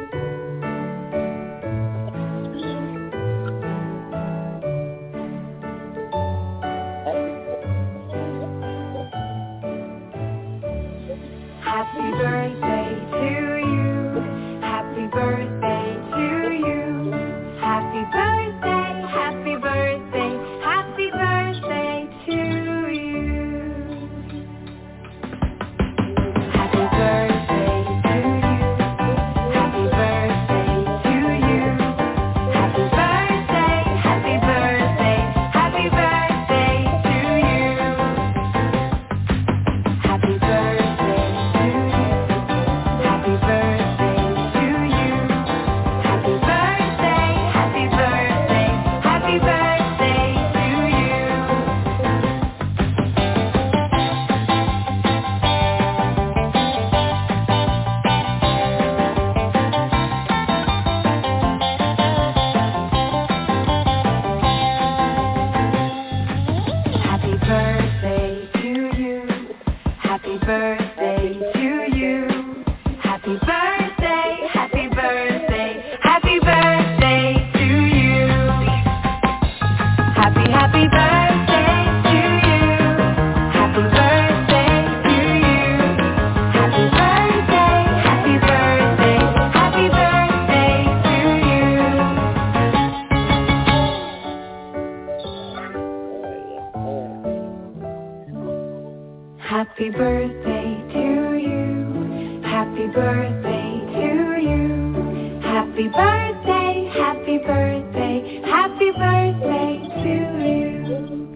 Happy birthday to you. Happy birthday to you. Happy birthday, happy birthday, happy birthday to you. Happy birthday Happy birthday, happy birthday, happy birthday to you. Happy, happy birthday to you. Happy birthday to you. Happy birthday, happy birthday, happy birthday to you. Happy birthday to you. Happy birthday to you. Happy birthday, happy birthday, happy birthday to you.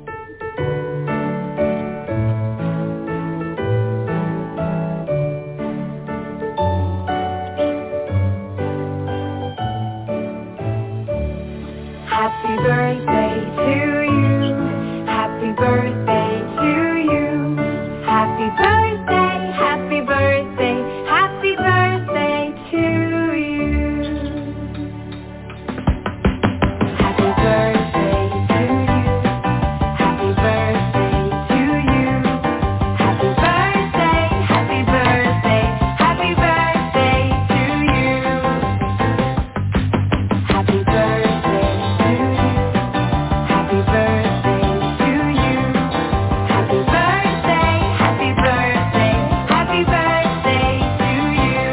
Happy birthday to you. Happy birthday to you. Happy birthday, happy birthday, happy birthday to you. Happy birthday to you. Happy birthday to you. Happy birthday, happy birthday, happy birthday to you. Happy birthday to you. Happy birthday to you. Happy birthday, happy birthday, happy birthday to you.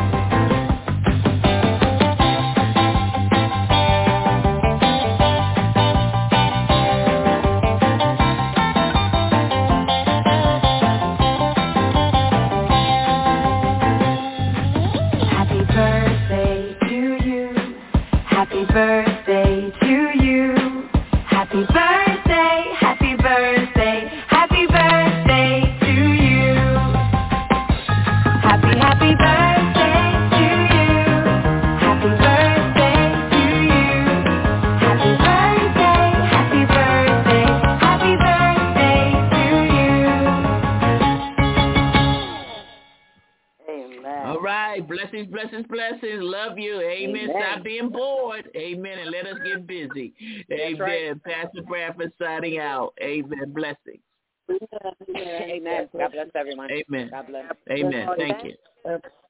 Happy birthday to you. Happy birthday to you. Happy birthday, happy birthday, happy birthday to you. Happy, happy birthday to you. Happy birthday to you. Happy birthday, happy birthday, happy birthday to you. Amen. All right. Blessings, blessings, blessings. Love you. Amen. Amen. Stop being bored. Amen. And let us get busy. Amen. right. Pastor Bradford signing out. Amen. Blessings. Amen. God bless everyone. Amen. God bless. Amen. Thank you. Okay.